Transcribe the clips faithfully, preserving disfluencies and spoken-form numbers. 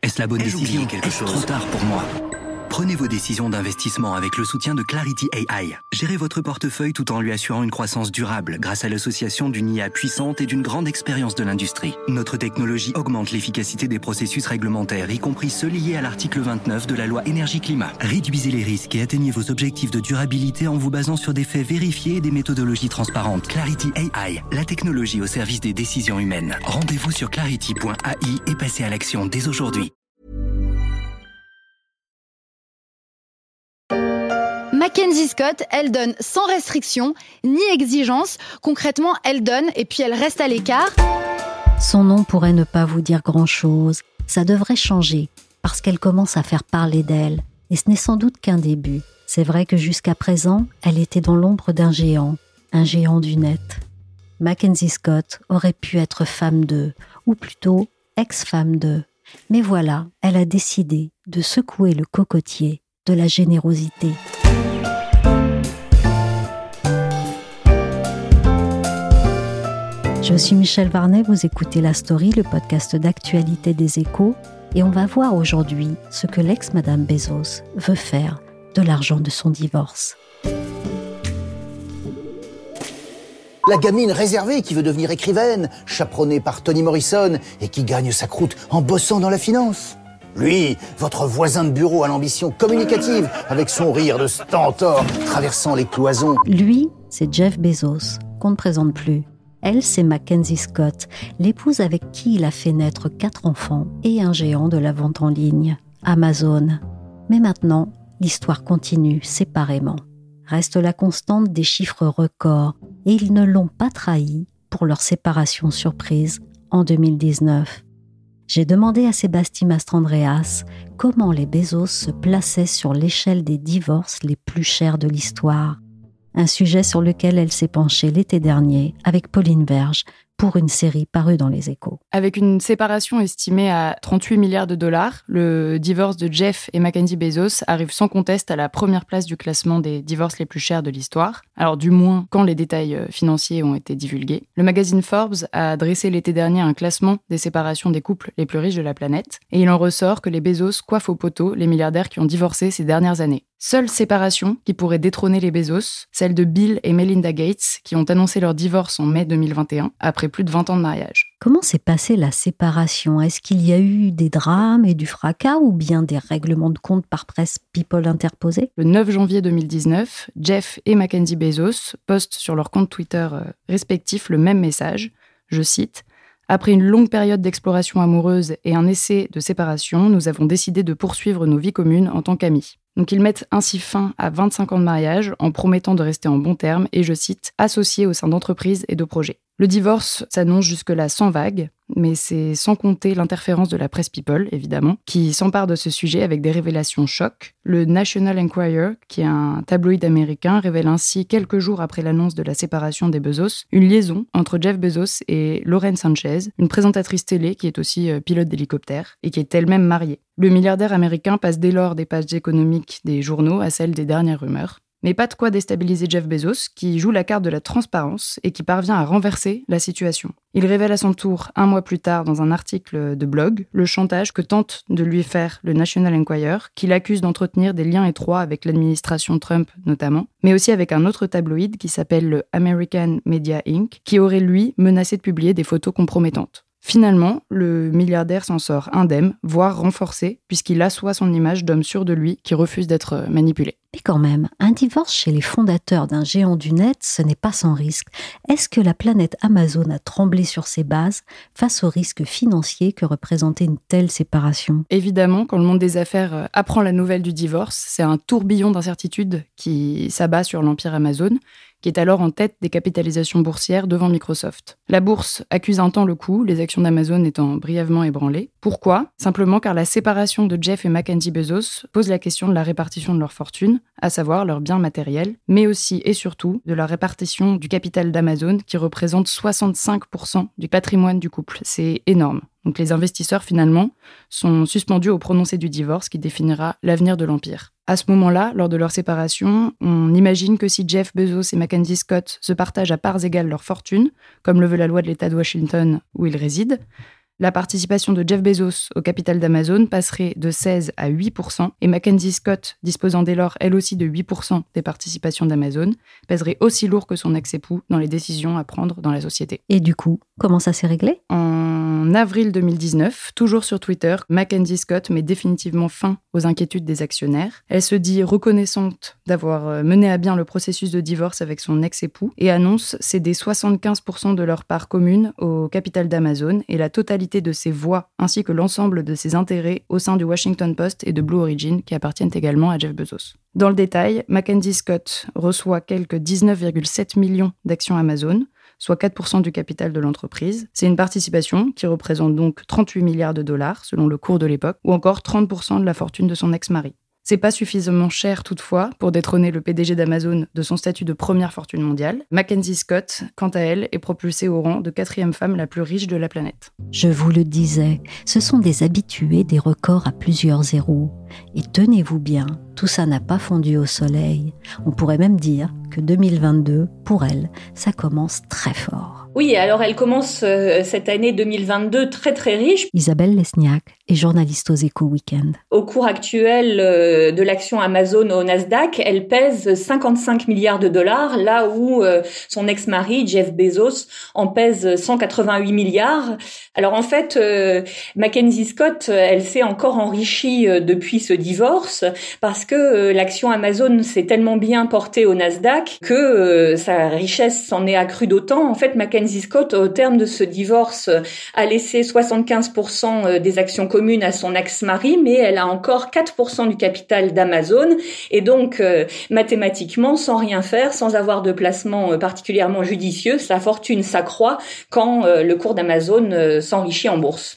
Est-ce la bonne Ai-je décision? oublié quelque Est-ce chose? trop tard pour moi? Prenez vos décisions d'investissement avec le soutien de Clarity A I. Gérez votre portefeuille tout en lui assurant une croissance durable grâce à l'association d'une I A puissante et d'une grande expérience de l'industrie. Notre technologie augmente l'efficacité des processus réglementaires, y compris ceux liés à l'article vingt-neuf de la loi énergie-climat. Réduisez les risques et atteignez vos objectifs de durabilité en vous basant sur des faits vérifiés et des méthodologies transparentes. Clarity A I, la technologie au service des décisions humaines. Rendez-vous sur clarity point A I et passez à l'action dès aujourd'hui. Mackenzie Scott, elle donne sans restriction ni exigence. Concrètement, elle donne et puis elle reste à l'écart. Son nom pourrait ne pas vous dire grand-chose. Ça devrait changer, parce qu'elle commence à faire parler d'elle. Et ce n'est sans doute qu'un début. C'est vrai que jusqu'à présent, elle était dans l'ombre d'un géant, un géant du net. Mackenzie Scott aurait pu être femme d'eux, ou plutôt ex-femme d'eux. Mais voilà, elle a décidé de secouer le cocotier de la générosité. Je suis Michel Varnet, vous écoutez La Story, le podcast d'actualité des Échos, et on va voir aujourd'hui ce que l'ex-Madame Bezos veut faire de l'argent de son divorce. La gamine réservée qui veut devenir écrivaine, chaperonnée par Toni Morrison et qui gagne sa croûte en bossant dans la finance. Lui, votre voisin de bureau à l'ambition communicative, avec son rire de stentor traversant les cloisons. Lui, c'est Jeff Bezos, qu'on ne présente plus. Elle, c'est Mackenzie Scott, l'épouse avec qui il a fait naître quatre enfants et un géant de la vente en ligne, Amazon. Mais maintenant, l'histoire continue séparément. Reste la constante des chiffres records et ils ne l'ont pas trahi pour leur séparation surprise en deux mille dix-neuf. J'ai demandé à Sébastien Mastrandreas comment les Bezos se plaçaient sur l'échelle des divorces les plus chers de l'histoire. Un sujet sur lequel elle s'est penchée l'été dernier avec Pauline Verge pour une série parue dans les Échos. Avec une séparation estimée à trente-huit milliards de dollars, le divorce de Jeff et Mackenzie Bezos arrive sans conteste à la première place du classement des divorces les plus chers de l'histoire. Alors du moins quand les détails financiers ont été divulgués. Le magazine Forbes a dressé l'été dernier un classement des séparations des couples les plus riches de la planète. Et il en ressort que les Bezos coiffent au poteau les milliardaires qui ont divorcé ces dernières années. Seule séparation qui pourrait détrôner les Bezos, celle de Bill et Melinda Gates, qui ont annoncé leur divorce en mai deux mille vingt et un, après plus de vingt ans de mariage. Comment s'est passée la séparation? Est-ce qu'il y a eu des drames et du fracas ou bien des règlements de compte par presse people interposés? Le neuf janvier deux mille dix-neuf, Jeff et Mackenzie Bezos postent sur leur compte Twitter respectifs le même message, je cite « Après une longue période d'exploration amoureuse et un essai de séparation, nous avons décidé de poursuivre nos vies communes en tant qu'amis. » Donc ils mettent ainsi fin à vingt-cinq ans de mariage en promettant de rester en bons termes et, je cite, « associés au sein d'entreprises et de projets ». Le divorce s'annonce jusque-là sans vague, mais c'est sans compter l'interférence de la presse people, évidemment, qui s'empare de ce sujet avec des révélations chocs. Le National Enquirer, qui est un tabloïd américain, révèle ainsi, quelques jours après l'annonce de la séparation des Bezos, une liaison entre Jeff Bezos et Lauren Sanchez, une présentatrice télé qui est aussi pilote d'hélicoptère et qui est elle-même mariée. Le milliardaire américain passe dès lors des pages économiques des journaux à celles des dernières rumeurs. Mais pas de quoi déstabiliser Jeff Bezos, qui joue la carte de la transparence et qui parvient à renverser la situation. Il révèle à son tour, un mois plus tard, dans un article de blog, le chantage que tente de lui faire le National Enquirer, qui l'accuse d'entretenir des liens étroits avec l'administration Trump notamment, mais aussi avec un autre tabloïd qui s'appelle le American Media Incorporated, qui aurait lui menacé de publier des photos compromettantes. Finalement, le milliardaire s'en sort indemne, voire renforcé, puisqu'il assoit son image d'homme sûr de lui qui refuse d'être manipulé. Mais quand même, un divorce chez les fondateurs d'un géant du net, ce n'est pas sans risque. Est-ce que la planète Amazon a tremblé sur ses bases face aux risques financiers que représentait une telle séparation? Évidemment, quand le monde des affaires apprend la nouvelle du divorce, c'est un tourbillon d'incertitudes qui s'abat sur l'empire Amazon, qui est alors en tête des capitalisations boursières devant Microsoft. La bourse accuse un temps le coup, les actions d'Amazon étant brièvement ébranlées. Pourquoi? Simplement car la séparation de Jeff et Mackenzie Bezos pose la question de la répartition de leur fortune, à savoir leurs biens matériels, mais aussi et surtout de la répartition du capital d'Amazon qui représente soixante-cinq pour cent du patrimoine du couple. C'est énorme. Donc les investisseurs, finalement, sont suspendus au prononcé du divorce qui définira l'avenir de l'empire. À ce moment-là, lors de leur séparation, on imagine que si Jeff Bezos et Mackenzie Scott se partagent à parts égales leur fortune, comme le veut la loi de l'État de Washington où ils résident, La participation de Jeff Bezos au capital d'Amazon passerait de seize à huit pour cent et Mackenzie Scott, disposant dès lors elle aussi de huit pour cent des participations d'Amazon, pèserait aussi lourd que son ex-époux dans les décisions à prendre dans la société. Et du coup, comment ça s'est réglé ? En avril deux mille dix-neuf, toujours sur Twitter, Mackenzie Scott met définitivement fin aux inquiétudes des actionnaires. Elle se dit reconnaissante d'avoir mené à bien le processus de divorce avec son ex-époux et annonce céder soixante-quinze pour cent de leur part commune au capital d'Amazon et la totalité de ses voix ainsi que l'ensemble de ses intérêts au sein du Washington Post et de Blue Origin qui appartiennent également à Jeff Bezos. Dans le détail, Mackenzie Scott reçoit quelques dix-neuf virgule sept millions d'actions Amazon, soit quatre pour cent du capital de l'entreprise. C'est une participation qui représente donc trente-huit milliards de dollars selon le cours de l'époque, ou encore trente pour cent de la fortune de son ex-mari. C'est pas suffisamment cher toutefois pour détrôner le P D G d'Amazon de son statut de première fortune mondiale. Mackenzie Scott, quant à elle, est propulsée au rang de quatrième femme la plus riche de la planète. Je vous le disais, ce sont des habitués des records à plusieurs zéros. Et tenez-vous bien, tout ça n'a pas fondu au soleil. On pourrait même dire que deux mille vingt-deux, pour elle, ça commence très fort. Oui, alors elle commence euh, cette année deux mille vingt-deux très très riche. Isabelle Lesniak est journaliste aux Échos Week-end. Au cours actuel euh, de l'action Amazon au Nasdaq, elle pèse cinquante-cinq milliards de dollars, là où euh, son ex-mari, Jeff Bezos, en pèse cent quatre-vingt-huit milliards. Alors en fait, euh, Mackenzie Scott, elle s'est encore enrichie euh, depuis ce divorce, parce que euh, l'action Amazon s'est tellement bien portée au Nasdaq que euh, sa richesse s'en est accrue d'autant. En fait, Mackenzie Scott, au terme de ce divorce, a laissé soixante-quinze pour cent des actions communes à son ex-mari, mais elle a encore quatre pour cent du capital d'Amazon. Et donc, euh, mathématiquement, sans rien faire, sans avoir de placement particulièrement judicieux, sa fortune s'accroît quand euh, le cours d'Amazon euh, s'enrichit en bourse.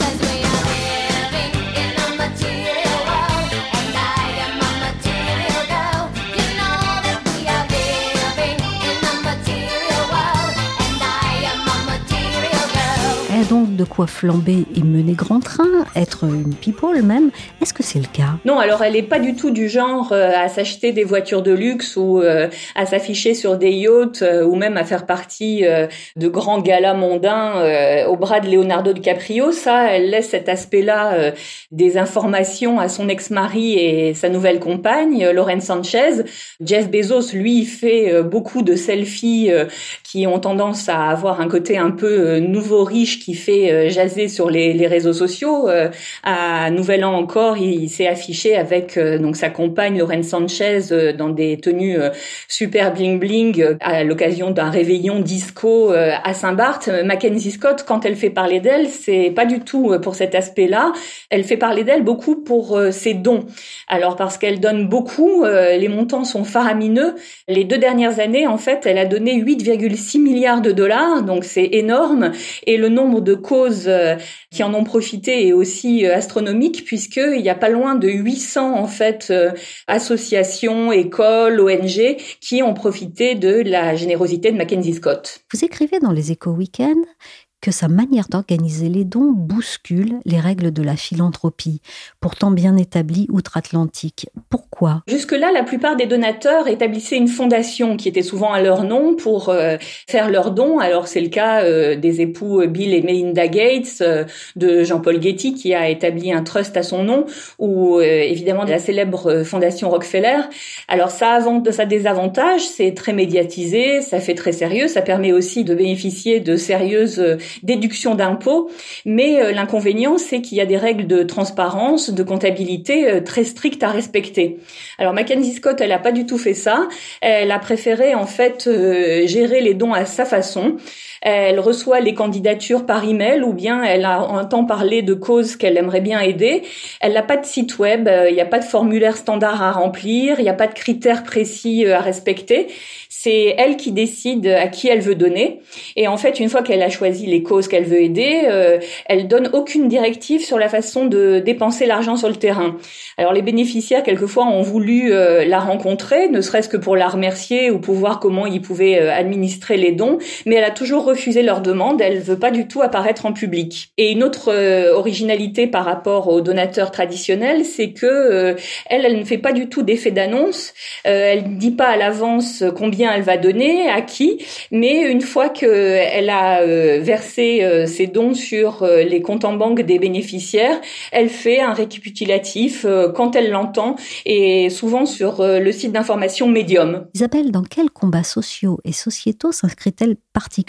Donc de quoi flamber et mener grand train, être une people même. Est-ce que c'est le cas ? Non, alors elle est pas du tout du genre euh, à s'acheter des voitures de luxe ou euh, à s'afficher sur des yachts euh, ou même à faire partie euh, de grands galas mondains euh, au bras de Leonardo DiCaprio. Ça, elle laisse cet aspect-là euh, des informations à son ex-mari et sa nouvelle compagne, Lauren Sanchez. Jeff Bezos, lui, fait euh, beaucoup de selfies euh, qui ont tendance à avoir un côté un peu euh, nouveau riche qui fait euh, jaser sur les, les réseaux sociaux. Euh, à Nouvel An encore, il, il s'est affiché avec euh, donc sa compagne Lauren Sanchez euh, dans des tenues euh, super bling bling euh, à l'occasion d'un réveillon disco euh, à Saint-Barth. Mackenzie Scott, quand elle fait parler d'elle, c'est pas du tout pour cet aspect-là. Elle fait parler d'elle beaucoup pour euh, ses dons. Alors parce qu'elle donne beaucoup, euh, les montants sont faramineux. Les deux dernières années, en fait, elle a donné huit virgule six milliards de dollars, donc c'est énorme. Et le nombre de causes qui en ont profité est aussi astronomique, puisqu'il y a pas loin de huit cents en fait associations, écoles, O N G qui ont profité de la générosité de Mackenzie Scott. Vous écrivez dans les Échos Week-end que sa manière d'organiser les dons bouscule les règles de la philanthropie, pourtant bien établies outre-Atlantique. Pourquoi ? Jusque-là, la plupart des donateurs établissaient une fondation qui était souvent à leur nom pour euh, faire leurs dons. Alors c'est le cas euh, des époux Bill et Melinda Gates, euh, de Jean-Paul Getty qui a établi un trust à son nom, ou euh, évidemment de la célèbre fondation Rockefeller. Alors ça a, ça a des avantages, c'est très médiatisé, ça fait très sérieux, ça permet aussi de bénéficier de sérieuses euh, déduction d'impôts, mais euh, l'inconvénient, c'est qu'il y a des règles de transparence, de comptabilité euh, très strictes à respecter. Alors Mackenzie Scott, elle a pas du tout fait ça. Elle a préféré en fait euh, gérer les dons à sa façon. Elle reçoit les candidatures par email ou bien elle a, entend parler de causes qu'elle aimerait bien aider. Elle n'a pas de site web, il n'y a pas de formulaire standard à remplir, il n'y a pas de critères précis à respecter. C'est elle qui décide à qui elle veut donner. Et en fait, une fois qu'elle a choisi les causes qu'elle veut aider, euh, elle donne aucune directive sur la façon de dépenser l'argent sur le terrain. Alors les bénéficiaires, quelquefois, ont voulu euh, la rencontrer, ne serait-ce que pour la remercier ou pour voir comment ils pouvaient euh, administrer les dons, mais elle a toujours refusé leur demande. Elle veut pas du tout apparaître en public. Et une autre euh, originalité par rapport aux donateurs traditionnels, c'est que euh, elle, elle ne fait pas du tout d'effet d'annonce. Euh, elle ne dit pas à l'avance combien elle va donner, à qui, mais une fois qu'elle a euh, versé verser euh, ses dons sur euh, les comptes en banque des bénéficiaires. Elle fait un récapitulatif euh, quand elle l'entend et souvent sur euh, le site d'information Medium. Isabelle, dans quels combats sociaux et sociétaux s'inscrit-elle particulièrement ?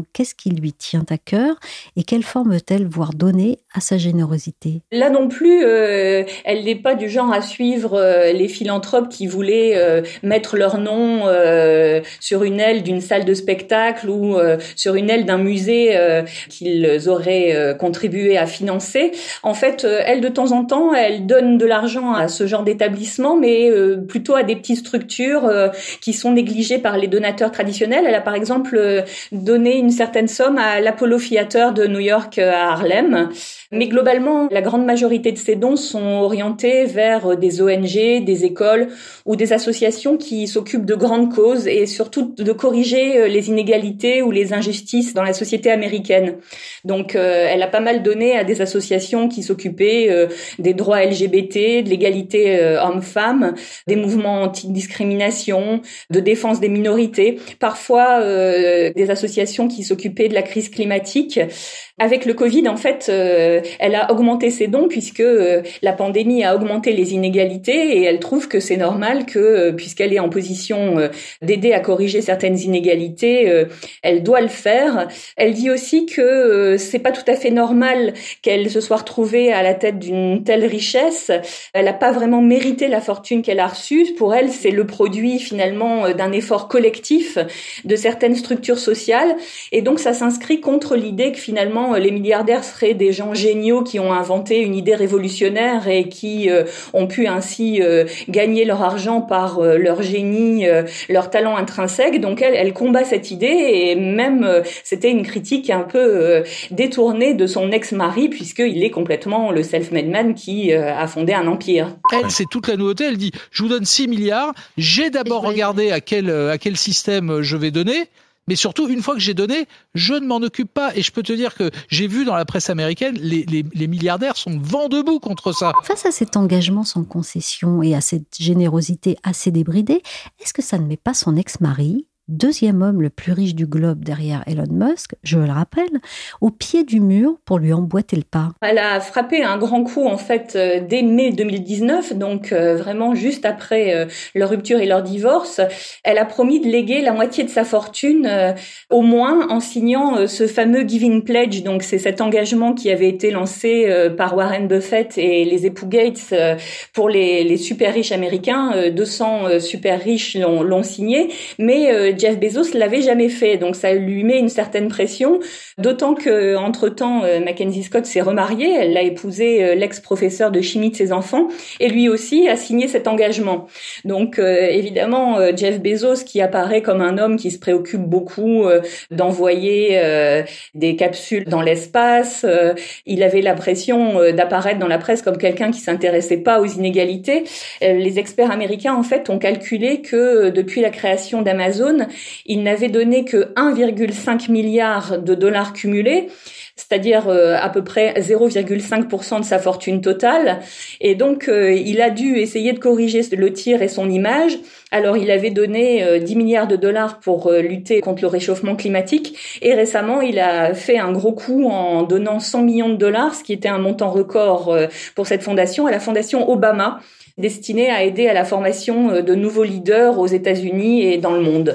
Qu'est-ce qui lui tient à cœur et quelle forme veut-elle voir donner à sa générosité ? Là non plus, euh, elle n'est pas du genre à suivre euh, les philanthropes qui voulaient euh, mettre leur nom euh, sur une aile d'une salle de spectacle ou euh, sur une aile d'un musée euh, qu'ils auraient euh, contribué à financer. En fait, euh, elle, de temps en temps, elle donne de l'argent à ce genre d'établissement, mais euh, plutôt à des petites structures euh, qui sont négligées par les donateurs traditionnels. Elle a par exemple euh, donné une certaine somme à l'Apollo Theater de New York euh, à Harlem. Mais globalement, la grande majorité de ces dons sont orientés vers des O N G, des écoles ou des associations qui s'occupent de grandes causes et surtout de corriger les inégalités ou les injustices dans la société américaine. Donc, euh, elle a pas mal donné à des associations qui s'occupaient euh, des droits L G B T, de l'égalité euh, homme-femme, des mouvements anti-discrimination, de défense des minorités, parfois euh, des associations qui s'occupaient de la crise climatique. Avec le Covid, en fait, euh, elle a augmenté ses dons puisque euh, la pandémie a augmenté les inégalités et elle trouve que c'est normal que, euh, puisqu'elle est en position euh, d'aider à corriger certaines inégalités, euh, elle doit le faire. Elle dit aussi que euh, c'est pas tout à fait normal qu'elle se soit retrouvée à la tête d'une telle richesse. Elle n'a pas vraiment mérité la fortune qu'elle a reçue. Pour elle, c'est le produit finalement euh, d'un effort collectif de certaines structures sociales et donc ça s'inscrit contre l'idée que finalement les milliardaires seraient des gens géniaux qui ont inventé une idée révolutionnaire et qui euh, ont pu ainsi euh, gagner leur argent par euh, leur génie, euh, leur talent intrinsèque. Donc elle, elle combat cette idée et même euh, c'était une critique un peu euh, détournée de son ex-mari puisqu'il est complètement le self-made man qui euh, a fondé un empire. Elle, c'est toute la nouveauté. Elle dit, je vous donne six milliards. J'ai d'abord regardé à quel, à quel système je vais donner. Mais surtout, une fois que j'ai donné, je ne m'en occupe pas. Et je peux te dire que j'ai vu dans la presse américaine, les, les, les milliardaires sont vent debout contre ça. Face à cet engagement sans concession et à cette générosité assez débridée, est-ce que ça ne met pas son ex-mari, deuxième homme le plus riche du globe derrière Elon Musk, je le rappelle, au pied du mur pour lui emboîter le pas? Elle a frappé un grand coup en fait euh, dès mai deux mille dix-neuf, donc euh, vraiment juste après euh, leur rupture et leur divorce. Elle a promis de léguer la moitié de sa fortune, euh, au moins en signant euh, ce fameux Giving Pledge. Donc c'est cet engagement qui avait été lancé euh, par Warren Buffett et les époux Gates euh, pour les, les super riches américains. Euh, deux cents euh, super riches l'ont, l'ont signé, mais euh, Jeff Bezos l'avait jamais fait, donc ça lui met une certaine pression, d'autant que entre-temps euh, Mackenzie Scott s'est remariée, elle a épousé euh, l'ex-professeur de chimie de ses enfants et lui aussi a signé cet engagement. Donc euh, évidemment euh, Jeff Bezos, qui apparaît comme un homme qui se préoccupe beaucoup euh, d'envoyer euh, des capsules dans l'espace, euh, il avait la pression euh, d'apparaître dans la presse comme quelqu'un qui s'intéressait pas aux inégalités. Euh, les experts américains en fait ont calculé que euh, depuis la création d'Amazon, il n'avait donné que un virgule cinq milliard de dollars cumulés, c'est-à-dire euh, à peu près zéro virgule cinq pour cent de sa fortune totale. Et donc, euh, il a dû essayer de corriger le tir et son image. Alors, il avait donné euh, dix milliards de dollars pour euh, lutter contre le réchauffement climatique. Et récemment, il a fait un gros coup en donnant cent millions de dollars, ce qui était un montant record euh, pour cette fondation, à la fondation Obama, destinée à aider à la formation de nouveaux leaders aux États-Unis et dans le monde.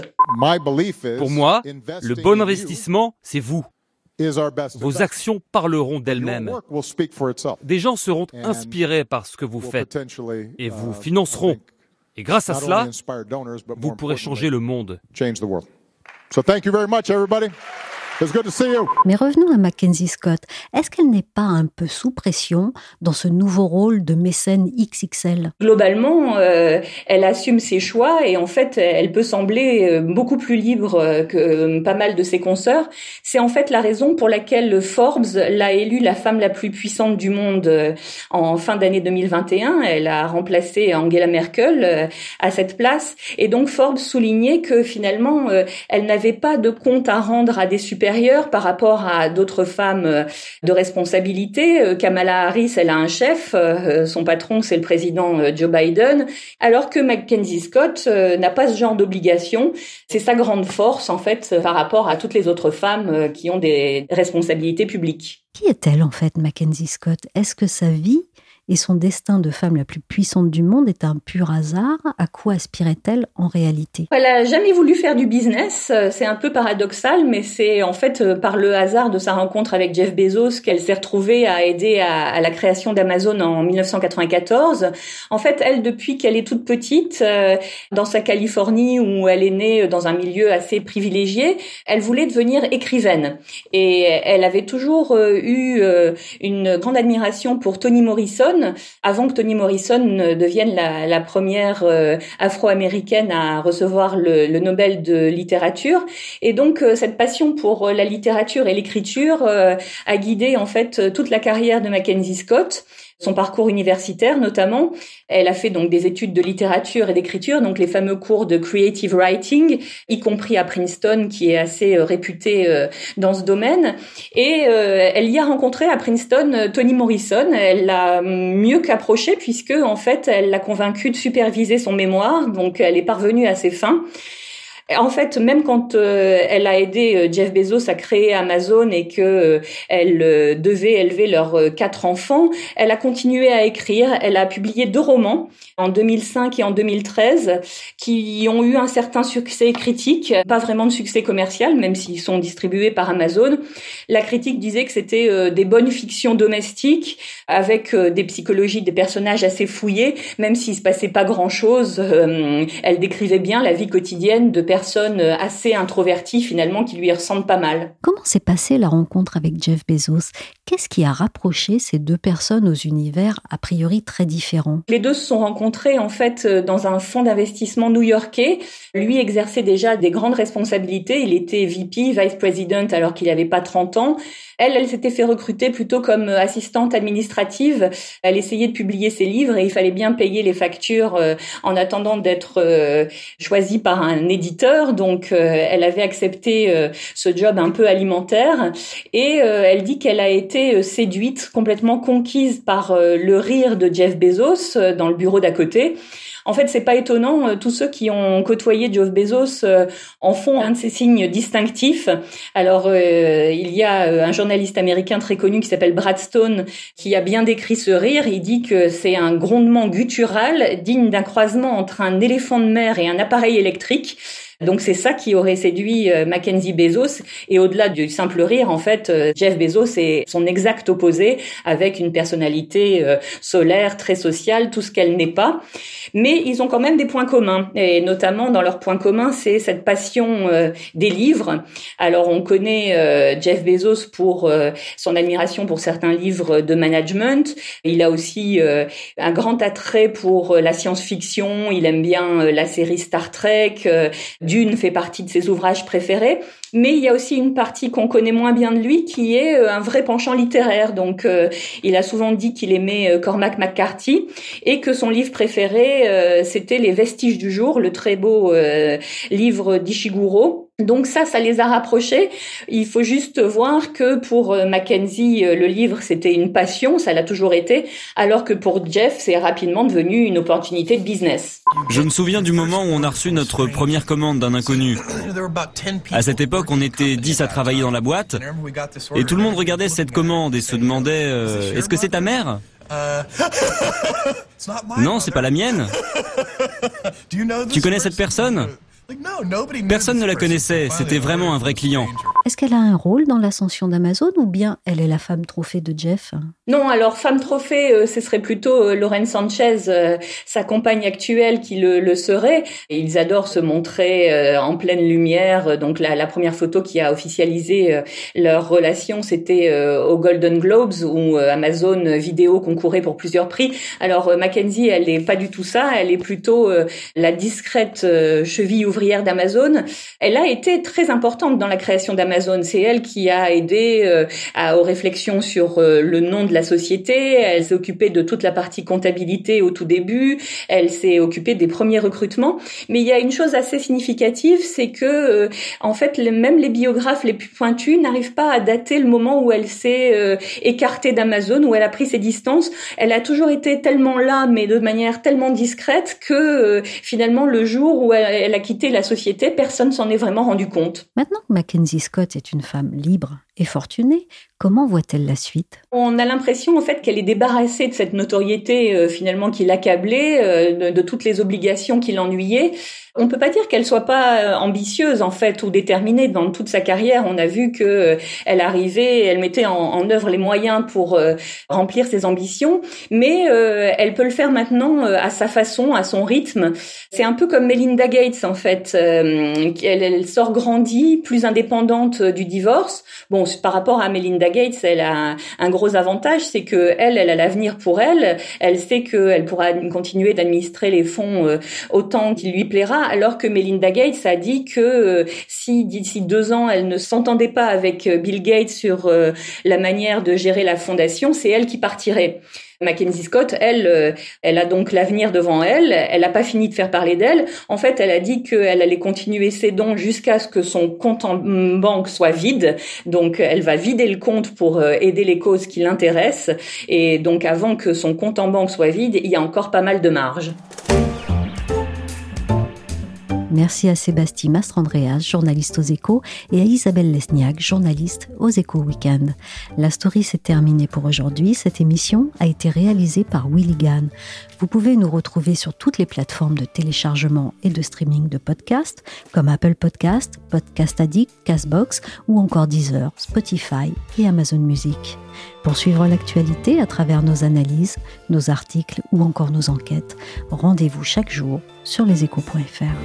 Pour moi, le bon investissement, c'est vous. Vos actions parleront d'elles-mêmes. Des gens seront inspirés par ce que vous faites et vous financeront. Et grâce à cela, vous pourrez changer le monde. Mais revenons à Mackenzie Scott. Est-ce qu'elle n'est pas un peu sous pression dans ce nouveau rôle de mécène X X L? Globalement, euh, elle assume ses choix et en fait, elle peut sembler beaucoup plus libre que pas mal de ses consoeurs. C'est en fait la raison pour laquelle Forbes l'a élue la femme la plus puissante du monde en fin d'année deux mille vingt et un. Elle a remplacé Angela Merkel à cette place. Et donc Forbes soulignait que finalement, elle n'avait pas de compte à rendre à des super supérieure par rapport à d'autres femmes de responsabilité. Kamala Harris, elle a un chef, son patron c'est le président Joe Biden, alors que Mackenzie Scott n'a pas ce genre d'obligation. C'est sa grande force en fait par rapport à toutes les autres femmes qui ont des responsabilités publiques. Qui est-elle en fait, Mackenzie Scott ? Est-ce que sa vie et son destin de femme la plus puissante du monde est un pur hasard ? À quoi aspirait-elle en réalité ? Elle a jamais voulu faire du business, c'est un peu paradoxal, mais c'est en fait par le hasard de sa rencontre avec Jeff Bezos qu'elle s'est retrouvée à aider à, à la création d'Amazon en dix-neuf cent quatre-vingt-quatorze. En fait, elle, depuis qu'elle est toute petite, euh, dans sa Californie où elle est née dans un milieu assez privilégié, elle voulait devenir écrivaine. Et elle avait toujours euh, eu euh, une grande admiration pour Toni Morrison, avant que Toni Morrison devienne la, la première euh, afro-américaine à recevoir le, le Nobel de littérature. Et donc, euh, cette passion pour la littérature et l'écriture euh, a guidé en fait toute la carrière de Mackenzie Scott. Son parcours universitaire notamment. Elle a fait donc des études de littérature et d'écriture, donc les fameux cours de creative writing, y compris à Princeton, qui est assez euh, réputé euh, dans ce domaine. Et euh, elle y a rencontré à Princeton euh, Toni Morrison. Elle l'a mieux qu'approché puisque en fait, elle l'a convaincue de superviser son mémoire, donc elle est parvenue à ses fins. En fait, même quand euh, elle a aidé euh, Jeff Bezos à créer Amazon et que euh, elle euh, devait élever leurs euh, quatre enfants, elle a continué à écrire. Elle a publié deux romans en deux mille cinq et en deux mille treize qui ont eu un certain succès critique, pas vraiment de succès commercial, même s'ils sont distribués par Amazon. La critique disait que c'était euh, des bonnes fictions domestiques avec euh, des psychologies des personnages assez fouillés, même s'il se passait pas grand-chose. Euh, elle décrivait bien la vie quotidienne de personnes personne assez introvertie finalement qui lui ressemble pas mal. Comment s'est passée la rencontre avec Jeff Bezos ? Qu'est-ce qui a rapproché ces deux personnes aux univers a priori très différents ? Les deux se sont rencontrés en fait dans un fonds d'investissement new-yorkais. Lui exerçait déjà des grandes responsabilités. Il était V P, Vice President, alors qu'il n'avait pas trente ans. Elle, elle s'était fait recruter plutôt comme assistante administrative. Elle essayait de publier ses livres et il fallait bien payer les factures euh, en attendant d'être euh, choisie par un éditeur. Donc, euh, elle avait accepté euh, ce job un peu alimentaire et euh, elle dit qu'elle a été séduite, complètement conquise par euh, le rire de Jeff Bezos euh, dans le bureau d'à côté. En fait, c'est pas étonnant. Tous ceux qui ont côtoyé Jeff Bezos euh, en font un de ses signes distinctifs. Alors, euh, il y a un journaliste américain très connu qui s'appelle Brad Stone qui a bien décrit ce rire. Il dit que c'est un grondement guttural digne d'un croisement entre un éléphant de mer et un appareil électrique. Donc c'est ça qui aurait séduit euh, Mackenzie Bezos. Et au-delà du simple rire, en fait, euh, Jeff Bezos est son exact opposé, avec une personnalité euh, solaire, très sociale, tout ce qu'elle n'est pas. Mais ils ont quand même des points communs. Et notamment, dans leurs points communs, c'est cette passion euh, des livres. Alors on connaît euh, Jeff Bezos pour euh, son admiration pour certains livres de management. Il a aussi euh, un grand attrait pour euh, la science-fiction. Il aime bien euh, la série Star Trek. Euh, Dune fait partie de ses ouvrages préférés, mais il y a aussi une partie qu'on connaît moins bien de lui qui est un vrai penchant littéraire. Donc, euh, il a souvent dit qu'il aimait Cormac McCarthy et que son livre préféré, euh, c'était Les Vestiges du jour, le très beau euh, livre d'Ishiguro. Donc ça, ça les a rapprochés. Il faut juste voir que pour Mackenzie, le livre, c'était une passion, ça l'a toujours été, alors que pour Jeff, c'est rapidement devenu une opportunité de business. Je me souviens du moment où on a reçu notre première commande d'un inconnu. À cette époque, on était dix à travailler dans la boîte, et tout le monde regardait cette commande et se demandait euh, « Est-ce que c'est ta mère ?» Non, c'est pas la mienne. Tu connais cette personne ? Personne ne la connaissait, c'était vraiment un vrai client. Est-ce qu'elle a un rôle dans l'ascension d'Amazon ou bien elle est la femme trophée de Jeff ? Non, alors femme trophée, euh, ce serait plutôt euh, Lauren Sanchez, euh, sa compagne actuelle, qui le, le serait. Et ils adorent se montrer euh, en pleine lumière. Donc la, la première photo qui a officialisé euh, leur relation, c'était euh, aux Golden Globes où euh, Amazon Vidéo concourait pour plusieurs prix. Alors euh, Mackenzie, elle n'est pas du tout ça. Elle est plutôt euh, la discrète euh, cheville ouvrière d'Amazon. Elle a été très importante dans la création d'Amazon. d'Amazon. C'est elle qui a aidé euh, à, aux réflexions sur euh, le nom de la société. Elle s'est occupée de toute la partie comptabilité au tout début. Elle s'est occupée des premiers recrutements. Mais il y a une chose assez significative, c'est que euh, en fait, les, même les biographes les plus pointus n'arrivent pas à dater le moment où elle s'est euh, écartée d'Amazon, où elle a pris ses distances. Elle a toujours été tellement là, mais de manière tellement discrète que euh, finalement, le jour où elle, elle a quitté la société, personne s'en est vraiment rendu compte. Maintenant que Mackenzie Scott est une femme libre et fortunée, comment voit-elle la suite ? On a l'impression en fait qu'elle est débarrassée de cette notoriété euh, finalement qui l'accablait, euh, de, de toutes les obligations qui l'ennuyaient. On ne peut pas dire qu'elle soit pas ambitieuse en fait ou déterminée dans toute sa carrière. On a vu que euh, elle arrivait, elle mettait en, en œuvre les moyens pour euh, remplir ses ambitions, mais euh, elle peut le faire maintenant euh, à sa façon, à son rythme. C'est un peu comme Melinda Gates en fait. Euh, elle, elle sort grandie, plus indépendante du divorce. Bon, par rapport à Melinda Gates, elle a un, un gros avantage, c'est que elle, elle a l'avenir pour elle. Elle sait qu'elle pourra continuer d'administrer les fonds euh, autant qu'il lui plaira. Alors que Melinda Gates a dit que euh, si d'ici deux ans, elle ne s'entendait pas avec euh, Bill Gates sur euh, la manière de gérer la fondation, c'est elle qui partirait. Mackenzie Scott, elle, euh, elle a donc l'avenir devant elle. Elle n'a pas fini de faire parler d'elle. En fait, elle a dit qu'elle allait continuer ses dons jusqu'à ce que son compte en banque soit vide. Donc, elle va vider le compte pour euh, aider les causes qui l'intéressent. Et donc, avant que son compte en banque soit vide, il y a encore pas mal de marge. Merci à Sébastien Mastrandreas, journaliste aux Échos, et à Isabelle Lesniak, journaliste aux Échos Week-end. La story s'est terminée pour aujourd'hui. Cette émission a été réalisée par Willy Gann. Vous pouvez nous retrouver sur toutes les plateformes de téléchargement et de streaming de podcasts, comme Apple Podcasts, Podcast Addict, Castbox ou encore Deezer, Spotify et Amazon Music. Pour suivre l'actualité à travers nos analyses, nos articles ou encore nos enquêtes, rendez-vous chaque jour sur leséchos point f r.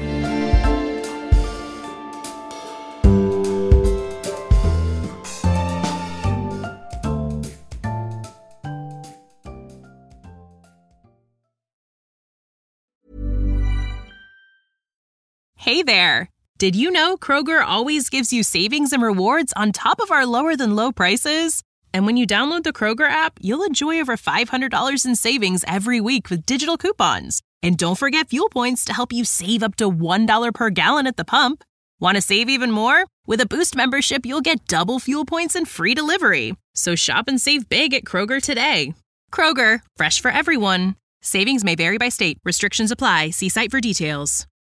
Hey there! Did you know Kroger always gives you savings and rewards on top of our lower-than-low prices? And when you download the Kroger app, you'll enjoy over five hundred dollars in savings every week with digital coupons. And don't forget fuel points to help you save up to one dollar per gallon at the pump. Want to save even more? With a Boost membership, you'll get double fuel points and free delivery. So shop and save big at Kroger today. Kroger, fresh for everyone. Savings may vary by state. Restrictions apply. See site for details.